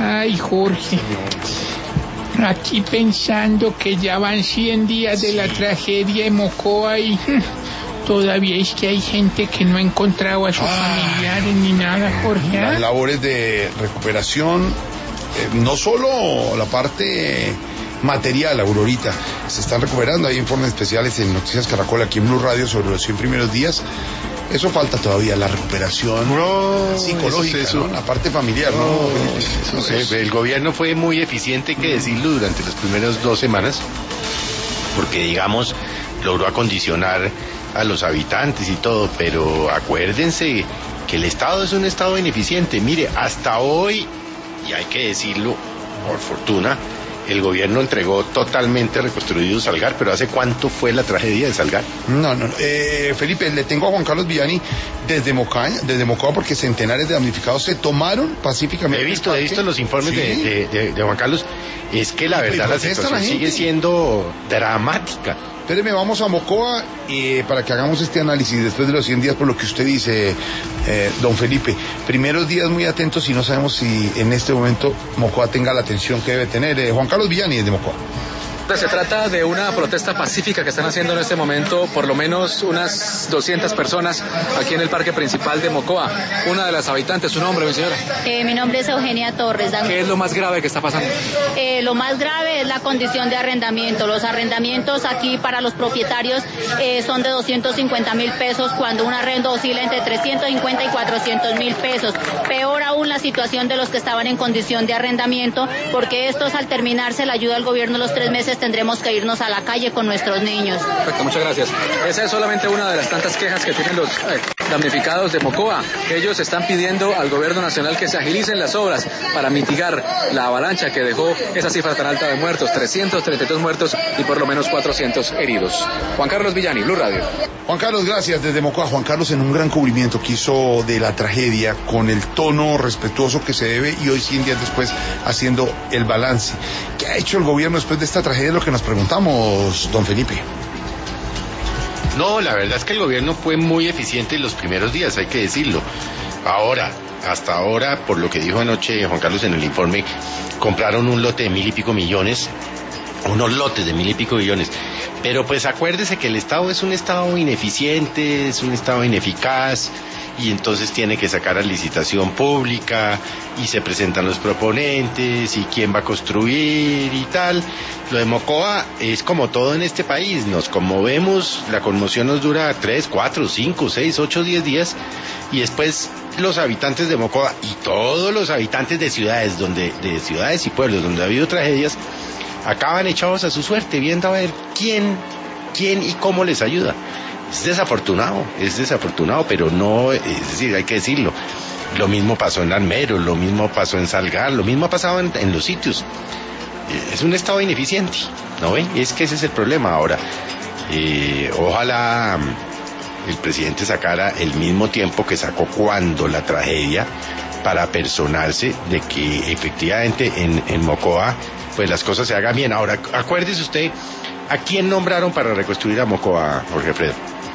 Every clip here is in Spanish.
Ay, Jorge, aquí pensando que ya van 100 días de la tragedia de Mocoa y todavía es que hay gente que no ha encontrado a sus familiares ni nada, Jorge. Las labores de recuperación, no solo la parte material, Aurorita, se están recuperando. Hay informes especiales en Noticias Caracol aquí en Blue Radio sobre los 100 primeros días. Eso falta todavía, la recuperación psicológica, ¿no? La parte familiar, El gobierno fue muy eficiente, hay que decirlo, durante las primeras 2 semanas, porque, digamos, logró acondicionar a los habitantes y todo, pero acuérdense que el Estado es un Estado ineficiente. Mire, hasta hoy, y hay que decirlo, por fortuna, el gobierno entregó totalmente reconstruido Salgar, pero ¿hace cuánto fue la tragedia de Salgar? No, Felipe, le tengo a Juan Carlos Villani desde Mocoa, porque centenares de damnificados se tomaron pacíficamente. He visto los informes, ¿sí?, de Juan Carlos. Es que la verdad la situación sigue siendo dramática. Espéreme, vamos a Mocoa para que hagamos este análisis después de los 100 días, por lo que usted dice, don Felipe. Primeros días muy atentos y no sabemos si en este momento Mocoa tenga la atención que debe tener. Juan Carlos Villani desde Mocoa. Se trata de una protesta pacífica que están haciendo en este momento por lo menos unas 200 personas aquí en el parque principal de Mocoa. Una de las habitantes, ¿su nombre, mi señora? Mi nombre es Eugenia Torres. ¿Qué es lo más grave que está pasando? Lo más grave es la condición de arrendamiento. Los arrendamientos aquí para los propietarios son de 250.000 pesos, cuando un arrendo oscila entre 350 y 400.000 pesos. Peor aún la situación de los que estaban en condición de arrendamiento, porque estos, al terminarse la ayuda del gobierno los 3 meses, tendremos que irnos a la calle con nuestros niños. Perfecto, muchas gracias. Esa es solamente una de las tantas quejas que tienen los damnificados de Mocoa. Ellos están pidiendo al gobierno nacional que se agilicen las obras para mitigar la avalancha que dejó esa cifra tan alta de muertos, 332 muertos y por lo menos 400 heridos. Juan Carlos Villani, Blue Radio. Juan Carlos, gracias desde Mocoa. Juan Carlos, en un gran cubrimiento que hizo de la tragedia, con el tono respetuoso que se debe, y hoy 100 días después haciendo el balance. ¿Qué ha hecho el gobierno después de esta tragedia? Es lo que nos preguntamos, don Felipe. No, la verdad es que el gobierno fue muy eficiente en los primeros días, hay que decirlo. Hasta ahora, por lo que dijo anoche Juan Carlos en el informe, compraron un lote de 1.000 y pico millones, unos lotes de 1.000 y pico millones. Pero pues acuérdese que el Estado es un Estado ineficiente, es un Estado ineficaz, y entonces tiene que sacar a licitación pública, y se presentan los proponentes, y quién va a construir y tal. Lo de Mocoa es como todo en este país, nos conmovemos, la conmoción nos dura 3, 4, 5, 6, 8, 10 días, y después los habitantes de Mocoa y todos los habitantes de ciudades y pueblos donde ha habido tragedias, acaban echados a su suerte, viendo a ver quién y cómo les ayuda. Es desafortunado, pero no, es decir, hay que decirlo. Lo mismo pasó en Armero, lo mismo pasó en Salgar, lo mismo ha pasado en los sitios. Es un Estado ineficiente, ¿no ven? Es que ese es el problema ahora. Ojalá el presidente sacara el mismo tiempo que sacó cuando la tragedia, para personarse de que efectivamente en Mocoa pues las cosas se hagan bien. Ahora, acuérdese usted, ¿a quién nombraron para reconstruir a Mocoa, Jorge Alfredo?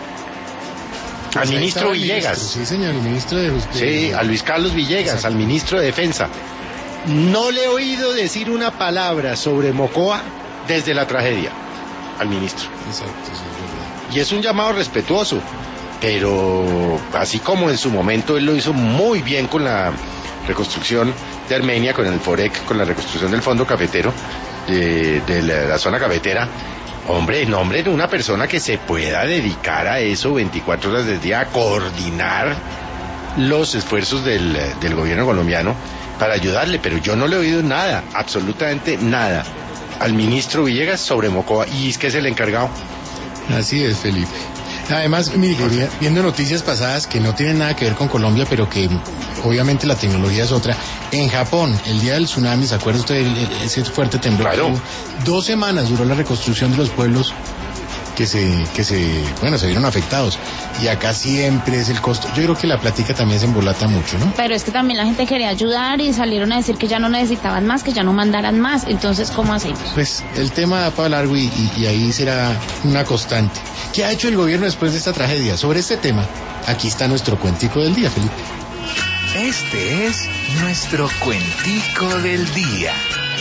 Al ministro Villegas. Sí, señor, el ministro de Justicia. Sí, a Luis Carlos Villegas, exacto, al ministro de Defensa. No le he oído decir una palabra sobre Mocoa desde la tragedia al ministro. Exacto, sí, es verdad. Y es un llamado respetuoso, pero así como en su momento él lo hizo muy bien con la reconstrucción de Armenia, con el FOREC, con la reconstrucción del fondo cafetero, de la zona cafetera. Hombre, nombre de una persona que se pueda dedicar a eso 24 horas del día, a coordinar los esfuerzos del gobierno colombiano para ayudarle, pero yo no le he oído nada, absolutamente nada, al ministro Villegas sobre Mocoa, y es que es el encargado. Así es, Felipe. Además, mire, viendo noticias pasadas que no tienen nada que ver con Colombia, pero que obviamente la tecnología es otra. En Japón, el día del tsunami, ¿se acuerda usted ese fuerte temblor? Claro. 2 semanas duró la reconstrucción de los pueblos que se vieron afectados. Y acá siempre es el costo. Yo creo que la plática también se embolata mucho, ¿no? Pero es que también la gente quería ayudar y salieron a decir que ya no necesitaban más, que ya no mandaran más. Entonces, ¿cómo hacemos? Pues el tema da para largo y ahí será una constante. ¿Qué ha hecho el gobierno después de esta tragedia? Sobre este tema, aquí está nuestro cuentico del día, Felipe. Este es nuestro cuentico del día.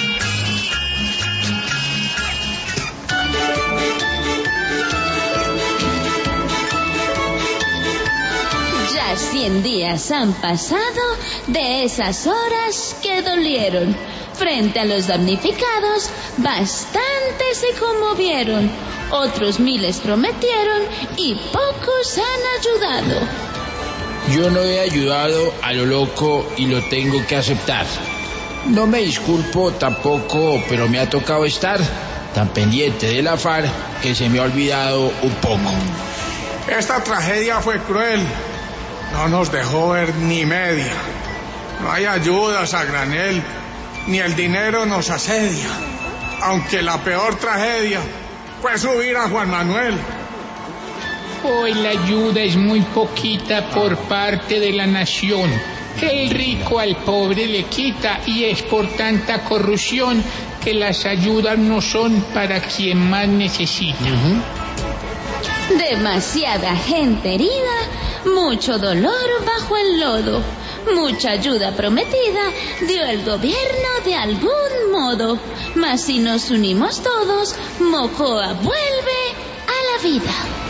Ya 100 días han pasado de esas horas que dolieron. Frente a los damnificados, bastantes se conmovieron. Otros miles prometieron y pocos han ayudado. Yo no he ayudado a lo loco y lo tengo que aceptar. No me disculpo tampoco, pero me ha tocado estar tan pendiente de la FARC que se me ha olvidado un poco. Esta tragedia fue cruel. No nos dejó ver ni media. No hay ayudas a granel, ni el dinero nos asedia. Aunque la peor tragedia fue subir a Juan Manuel. Hoy la ayuda es muy poquita por parte de la nación. El rico al pobre le quita y es por tanta corrupción que las ayudas no son para quien más necesita. Demasiada gente herida, mucho dolor bajo el lodo. Mucha ayuda prometida dio el gobierno de algún modo. Mas si nos unimos todos, Mocoa vuelve a la vida.